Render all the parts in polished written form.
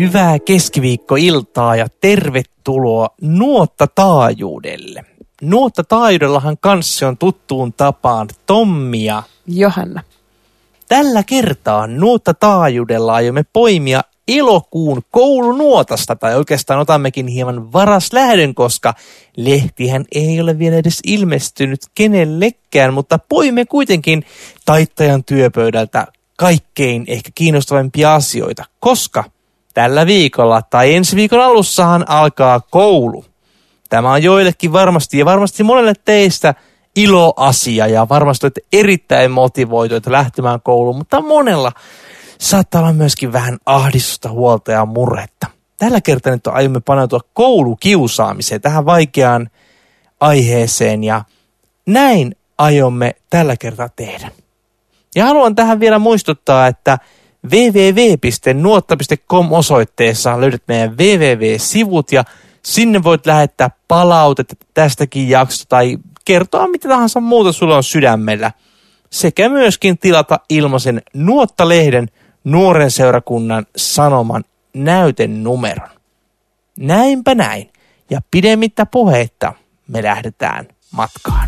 Hyvää keskiviikkoiltaa ja tervetuloa Nuottataajuudelle. Nuottataajuudellahan kanssa on tuttuun tapaan Tommi ja Johanna. Tällä kertaa Nuottataajuudella aiomme poimia elokuun koulunuotasta, tai oikeastaan otammekin hieman varaslähdön, koska lehtihän ei ole vielä edes ilmestynyt kenellekään, mutta poimme kuitenkin taittajan työpöydältä kaikkein ehkä kiinnostavimpia asioita, koska tällä viikolla tai ensi viikon alussahan alkaa koulu. Tämä on joillekin varmasti ja varmasti monelle teistä iloasia ja varmasti olette erittäin motivoituneita lähtemään kouluun, mutta monella saattaa olla myöskin vähän ahdistusta, huolta ja murhetta. Tällä kertaa nyt aiomme paneutua koulukiusaamiseen, tähän vaikeaan aiheeseen, ja näin aiomme tällä kertaa tehdä. Ja haluan tähän vielä muistuttaa, että www.nuotta.com-osoitteessa löydät meidän www-sivut, ja sinne voit lähettää palautetta tästäkin jaksosta tai kertoa mitä tahansa muuta sulla on sydämellä. Sekä myöskin tilata ilmaisen Nuotta-lehden nuoren seurakunnan sanoman näytenumeron. Näinpä näin. Ja pidemmittä puheitta me lähdetään matkaan.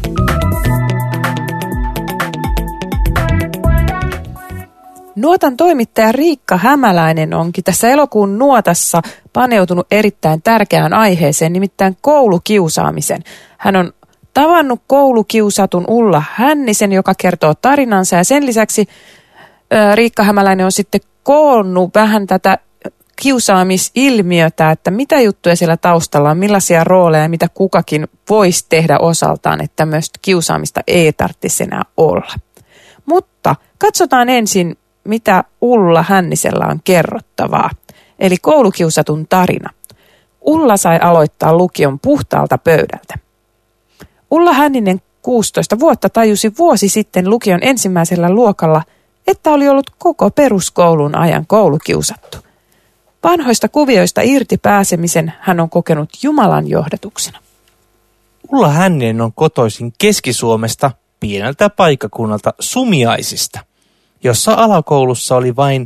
Nuotan toimittaja Riikka Hämäläinen onkin tässä elokuun nuotassa paneutunut erittäin tärkeään aiheeseen, nimittäin koulukiusaamisen. Hän on tavannut koulukiusatun Ulla Hännisen, joka kertoo tarinansa, ja sen lisäksi Riikka Hämäläinen on sitten koonnut vähän tätä kiusaamisilmiötä, että mitä juttuja siellä taustalla on, millaisia rooleja, mitä kukakin voisi tehdä osaltaan, että myös kiusaamista ei tarvitsisi enää olla. Mutta katsotaan ensin, mitä Ulla Hännisellä on kerrottavaa, eli koulukiusatun tarina. Ulla sai aloittaa lukion puhtaalta pöydältä. Ulla Hänninen 16 vuotta tajusi vuosi sitten lukion ensimmäisellä luokalla, että oli ollut koko peruskoulun ajan koulukiusattu. Vanhoista kuvioista irti pääsemisen hän on kokenut Jumalan johdatuksena. Ulla Hänninen on kotoisin Keski-Suomesta, pieneltä paikkakunnalta Sumiaisista, jossa alakoulussa oli vain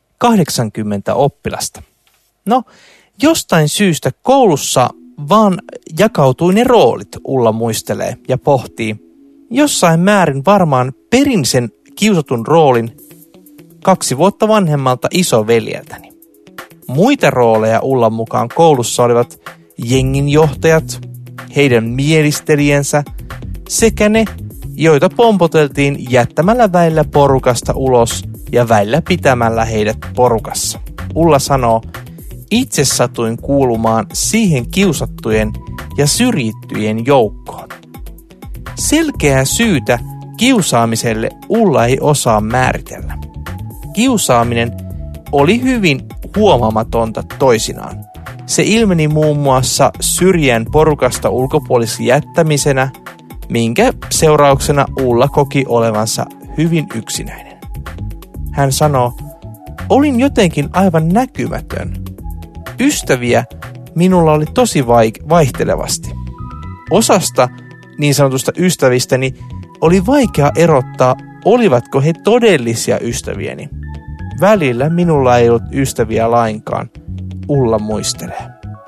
80 oppilasta. No, jostain syystä koulussa vaan jakautui ne roolit, Ulla muistelee ja pohtii. Jossain määrin varmaan perin sen kiusatun roolin 2 vuotta vanhemmalta isoveljeltäni. Muita rooleja Ullan mukaan koulussa olivat jenginjohtajat, heidän mielistelijänsä sekä ne, joita pompoteltiin jättämällä väillä porukasta ulos ja väillä pitämällä heidät porukassa. Ulla sanoo, itse satuin kuulumaan siihen kiusattujen ja syrjittyjen joukkoon. Selkeää syytä kiusaamiselle Ulla ei osaa määritellä. Kiusaaminen oli hyvin huomaamatonta toisinaan. Se ilmeni muun muassa syrjään porukasta ulkopuolisesti jättämisenä, minkä seurauksena Ulla koki olevansa hyvin yksinäinen. Hän sanoo, olin jotenkin aivan näkymätön. Ystäviä minulla oli tosi vaihtelevasti. Osasta niin sanotusta ystävistäni oli vaikea erottaa, olivatko he todellisia ystäviäni. Välillä minulla ei ollut ystäviä lainkaan, Ulla muistelee.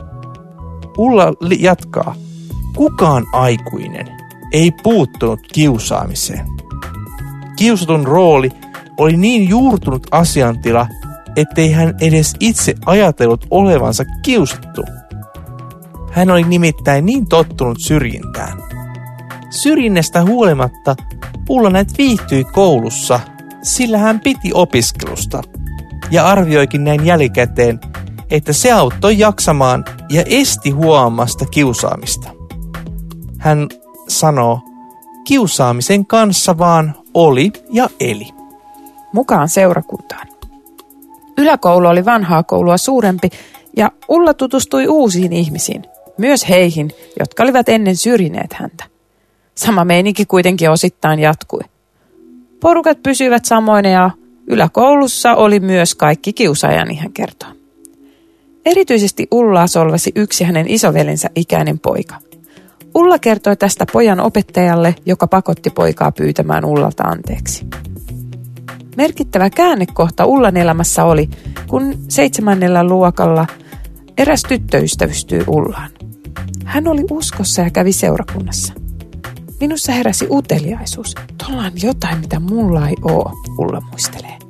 Ulla jatkaa, kukaan aikuinen ei puuttunut kiusaamiseen. Kiusatun rooli oli niin juurtunut asiantila, ettei hän edes itse ajatellut olevansa kiusattu. Hän oli nimittäin niin tottunut syrjintään. Syrjinnästä huolimatta Ulla näet viihtyi koulussa, sillä hän piti opiskelusta ja arvioikin näin jälkikäteen, että se auttoi jaksamaan ja esti huomaamasta kiusaamista. Hän sanoo, kiusaamisen kanssa vaan oli ja eli. Mukaan seurakuntaan. Yläkoulu oli vanhaa koulua suurempi ja Ulla tutustui uusiin ihmisiin, myös heihin, jotka olivat ennen syrjineet häntä. Sama meininki kuitenkin osittain jatkui. Porukat pysyivät samoina ja yläkoulussa oli myös kaikki kiusaajani, hän kertoo. Erityisesti Ullaa solvasi yksi hänen isovelensä ikäinen poika. Ulla kertoi tästä pojan opettajalle, joka pakotti poikaa pyytämään Ullalta anteeksi. Merkittävä käännekohta Ullan elämässä oli, kun 7. luokalla eräs tyttö ystävystyi Ullaan. Hän oli uskossa ja kävi seurakunnassa. Minussa heräsi uteliaisuus. Tuolla on jotain, mitä mulla ei oo, Ulla muistelee.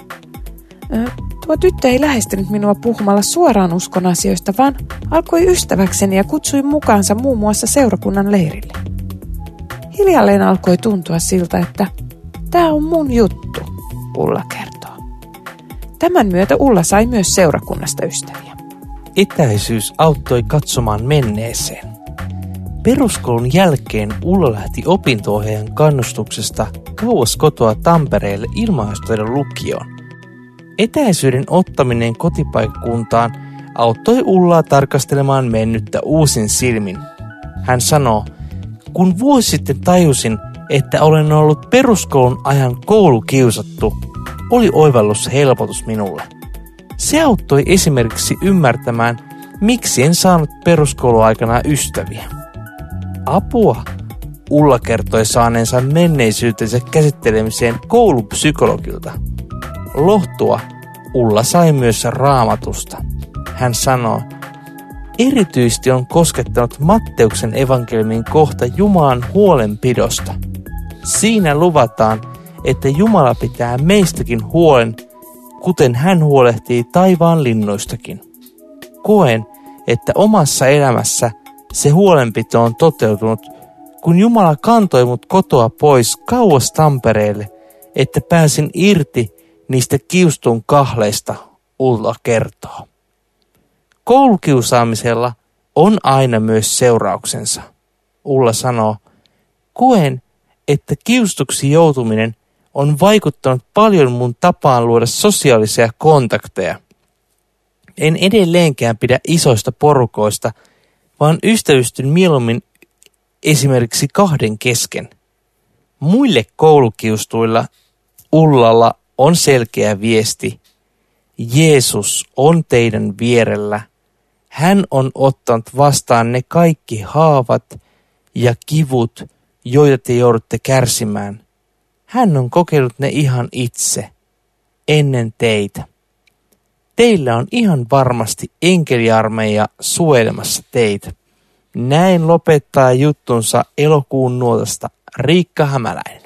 Tuo tyttö ei lähestynyt minua puhumalla suoraan uskon asioista, vaan alkoi ystäväkseni ja kutsui mukaansa muun muassa seurakunnan leirille. Hiljalleen alkoi tuntua siltä, että tämä on mun juttu, Ulla kertoo. Tämän myötä Ulla sai myös seurakunnasta ystäviä. Etäisyys auttoi katsomaan menneeseen. Peruskoulun jälkeen Ulla lähti opinto-ohjaajan kannustuksesta kauas kotoa Tampereelle ilmaistuiden lukioon. Etäisyyden ottaminen kotipaikkakuntaan auttoi Ullaa tarkastelemaan mennyttä uusin silmin. Hän sanoo, kun vuosi sitten tajusin, että olen ollut peruskoulun ajan koulukiusattu, oli oivallus helpotus minulle. Se auttoi esimerkiksi ymmärtämään, miksi en saanut peruskouluaikana ystäviä. Apua Ulla kertoi saaneensa menneisyytensä käsittelemiseen koulupsykologilta. Lohtua Ulla sai myös Raamatusta. Hän sanoo, erityisesti on koskettanut Matteuksen evankeliumin kohta Jumalan huolenpidosta. Siinä luvataan, että Jumala pitää meistäkin huolen, kuten hän huolehtii taivaan linnuistakin. Koen, että omassa elämässä se huolenpito on toteutunut, kun Jumala kantoi mut kotoa pois kauas Tampereelle, että pääsin irti niistä kiustun kahleista, Ulla kertoo. Koulukiusaamisella on aina myös seurauksensa. Ulla sanoo, koen, että kiustuksi joutuminen on vaikuttanut paljon mun tapaan luoda sosiaalisia kontakteja. En edelleenkään pidä isoista porukoista, vaan ystävystyn mieluummin esimerkiksi 2 kesken. Muille koulukiustuilla Ullalla on selkeä viesti. Jeesus on teidän vierellä. Hän on ottanut vastaan ne kaikki haavat ja kivut, joita te joudutte kärsimään. Hän on kokeillut ne ihan itse, ennen teitä. Teillä on ihan varmasti enkeliarmeija suojelemassa teitä. Näin lopettaa juttunsa elokuun nuotasta Riikka Hämäläinen.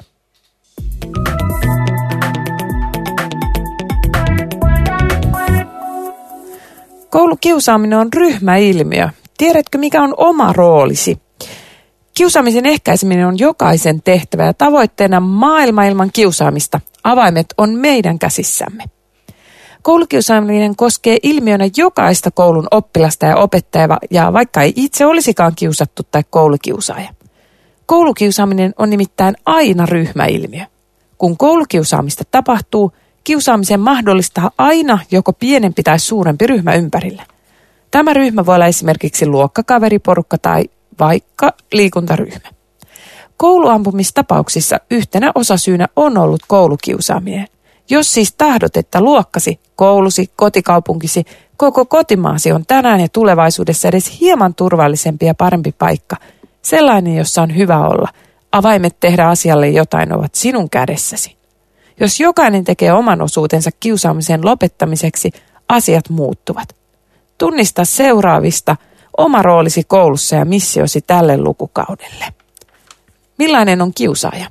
Koulukiusaaminen on ryhmäilmiö. Tiedätkö, mikä on oma roolisi? Kiusaamisen ehkäiseminen on jokaisen tehtävä ja tavoitteena maailma ilman kiusaamista. Avaimet on meidän käsissämme. Koulukiusaaminen koskee ilmiönä jokaista koulun oppilasta ja opettajaa, ja vaikka ei itse olisikaan kiusattu tai koulukiusaaja. Koulukiusaaminen on nimittäin aina ryhmäilmiö. Kun koulukiusaamista tapahtuu, kiusaamisen mahdollistaa aina joko pienempi tai suurempi ryhmä ympärillä. Tämä ryhmä voi olla esimerkiksi luokkakaveriporukka tai vaikka liikuntaryhmä. Kouluampumistapauksissa yhtenä osasyynä on ollut koulukiusaaminen. Jos siis tahdot, että luokkasi, koulusi, kotikaupunkisi, koko kotimaasi on tänään ja tulevaisuudessa edes hieman turvallisempi ja parempi paikka, sellainen, jossa on hyvä olla, avaimet tehdä asialle jotain ovat sinun kädessäsi. Jos jokainen tekee oman osuutensa kiusaamisen lopettamiseksi, asiat muuttuvat. Tunnista seuraavista oma roolisi koulussa ja missiosi tälle lukukaudelle. Millainen on kiusaaja?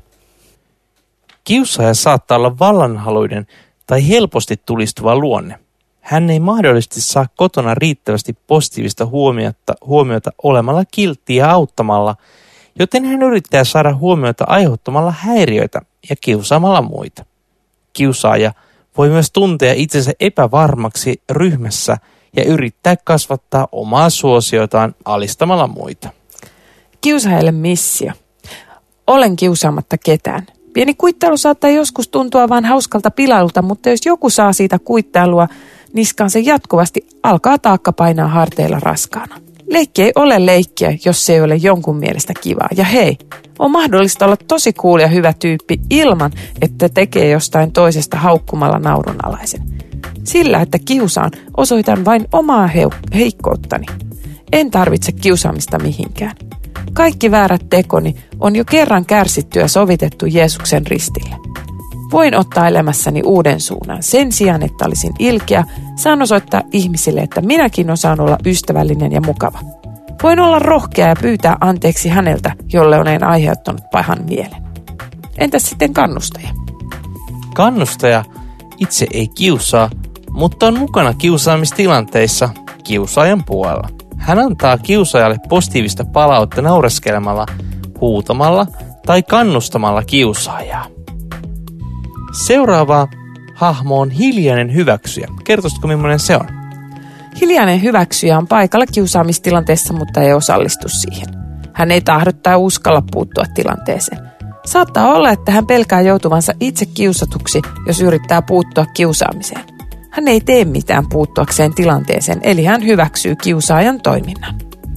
Kiusaaja saattaa olla vallanhaluinen tai helposti tulistuva luonne. Hän ei mahdollisesti saa kotona riittävästi positiivista huomiota olemalla kiltti ja auttamalla, joten hän yrittää saada huomiota aiheuttamalla häiriöitä ja kiusaamalla muita. Kiusaaja voi myös tuntea itsensä epävarmaksi ryhmässä ja yrittää kasvattaa omaa suosiotaan alistamalla muita. Kiusaajalle missio. Olen kiusaamatta ketään. Pieni kuittailu saattaa joskus tuntua vain hauskalta pilailulta, mutta jos joku saa siitä kuittailua niskaan se jatkuvasti, alkaa taakka painaa harteilla raskaana. Leikki ei ole leikkiä, jos se ei ole jonkun mielestä kivaa. Ja hei, on mahdollista olla tosi cool ja hyvä tyyppi ilman, että tekee jostain toisesta haukkumalla naurunalaisen. Sillä, että kiusaan, osoitan vain omaa heikkouttani. En tarvitse kiusaamista mihinkään. Kaikki väärät tekoni on jo kerran kärsitty ja sovitettu Jeesuksen ristille. Voin ottaa elämässäni uuden suunnan. Sen sijaan, että olisin ilkeä, saan osoittaa ihmisille, että minäkin osaan olla ystävällinen ja mukava. Voin olla rohkea ja pyytää anteeksi häneltä, jolle olen aiheuttanut pahan mielen. Entäs sitten kannustaja? Kannustaja itse ei kiusaa, mutta on mukana kiusaamistilanteissa kiusaajan puolella. Hän antaa kiusaajalle positiivista palautetta naureskelemalla, huutamalla tai kannustamalla kiusaajaa. Seuraava hahmo on hiljainen hyväksyjä. Kertoisitko, millainen se on? Hiljainen hyväksyjä on paikalla kiusaamistilanteessa, mutta ei osallistu siihen. Hän ei tahdo tai uskalla puuttua tilanteeseen. Saattaa olla, että hän pelkää joutuvansa itse kiusatuksi, jos yrittää puuttua kiusaamiseen. Hän ei tee mitään puuttuakseen tilanteeseen, eli hän hyväksyy kiusaajan toiminnan.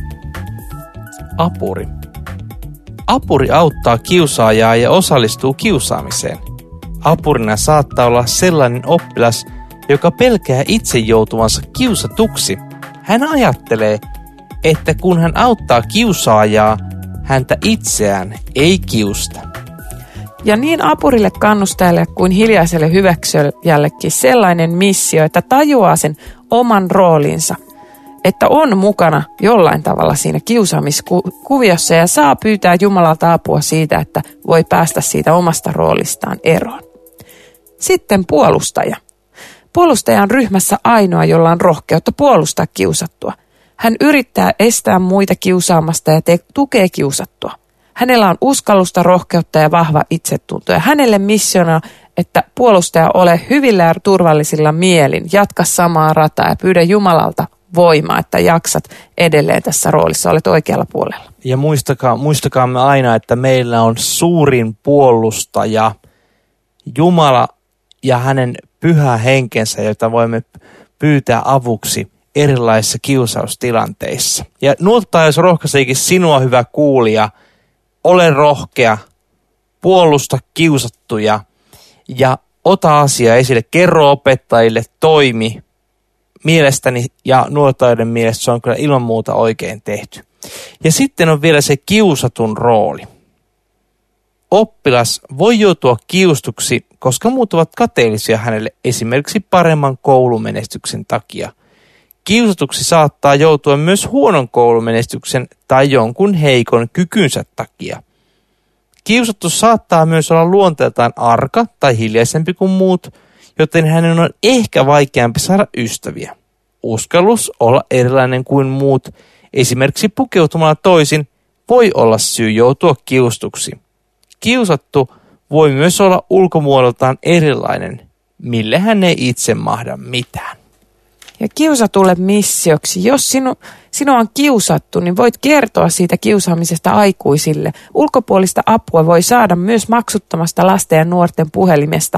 Apuri. Apuri auttaa kiusaajaa ja osallistuu kiusaamiseen. Apurina saattaa olla sellainen oppilas, joka pelkää itse joutuvansa kiusatuksi. Hän ajattelee, että kun hän auttaa kiusaajaa, häntä itseään ei kiusta. Ja niin apurille, kannustajalle kuin hiljaiselle hyväksyjällekin sellainen missio, että tajuaa sen oman roolinsa, että on mukana jollain tavalla siinä kiusaamiskuviossa ja saa pyytää Jumalalta apua siitä, että voi päästä siitä omasta roolistaan eroon. Sitten puolustaja. Puolustaja on ryhmässä ainoa, jolla on rohkeutta puolustaa kiusattua. Hän yrittää estää muita kiusaamasta ja tukee kiusattua. Hänellä on uskallusta, rohkeutta ja vahva itsetunto. Ja hänelle missiona, että puolustaja ole hyvillä ja turvallisilla mielin, jatka samaa rataa ja pyydä Jumalalta voimaa, että jaksat edelleen tässä roolissa, olet oikealla puolella. Ja muistakaamme aina, että meillä on suurin puolustaja, Jumala ja hänen pyhä henkensä, jota voimme pyytää avuksi erilaisissa kiusaustilanteissa. Ja Nuottotaajuus rohkaiseekin sinua, hyvä kuulija, ole rohkea, puolusta kiusattuja ja ota asia esille, kerro opettajille, toimi. Mielestäni ja Nuottotaajuuden mielestä se on kyllä ilman muuta oikein tehty. Ja sitten on vielä se kiusatun rooli. Oppilas voi joutua kiustuksi, koska muut ovat kateellisia hänelle esimerkiksi paremman koulumenestyksen takia. Kiusatuksi saattaa joutua myös huonon koulumenestyksen tai jonkun heikon kykynsä takia. Kiusattu saattaa myös olla luonteeltaan arka tai hiljaisempi kuin muut, joten hänen on ehkä vaikeampi saada ystäviä. Uskallus olla erilainen kuin muut, esimerkiksi pukeutumalla toisin, voi olla syy joutua kiustuksi. Kiusattu voi myös olla ulkomuodoltaan erilainen, mille hän ei itse mahda mitään. Ja kiusatulle missioksi, jos sinua on kiusattu, niin voit kertoa siitä kiusaamisesta aikuisille. Ulkopuolista apua voi saada myös maksuttomasta lasten ja nuorten puhelimesta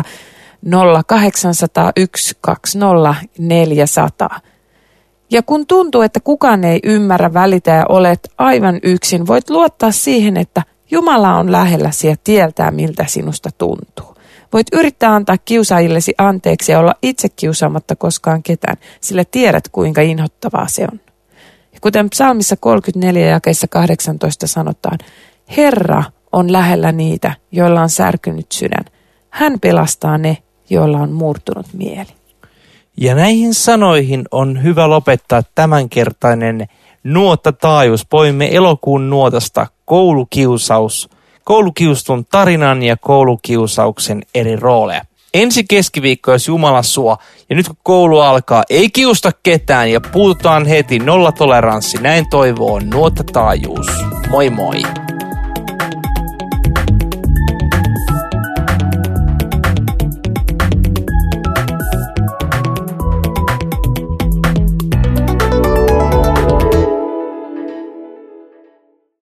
0800 120 400. Ja kun tuntuu, että kukaan ei ymmärrä, välitä ja olet aivan yksin, voit luottaa siihen, että Jumala on lähelläsi ja tietää, miltä sinusta tuntuu. Voit yrittää antaa kiusaajillesi anteeksi ja olla itse kiusaamatta koskaan ketään, sillä tiedät, kuinka inhottavaa se on. Ja kuten psalmissa 34 jakeessa 18 sanotaan, Herra on lähellä niitä, joilla on särkynyt sydän. Hän pelastaa ne, joilla on murtunut mieli. Ja näihin sanoihin on hyvä lopettaa tämänkertainen Nuottataajuus. Poimme elokuun nuotasta koulukiustun tarinan ja koulukiusauksen eri rooleja. Ensi keskiviikko, jos Jumala suo, ja nyt kun koulu alkaa, ei kiusta ketään ja puututaan heti, nollatoleranssi. Näin toivoo Nuottataajuus. Moi moi!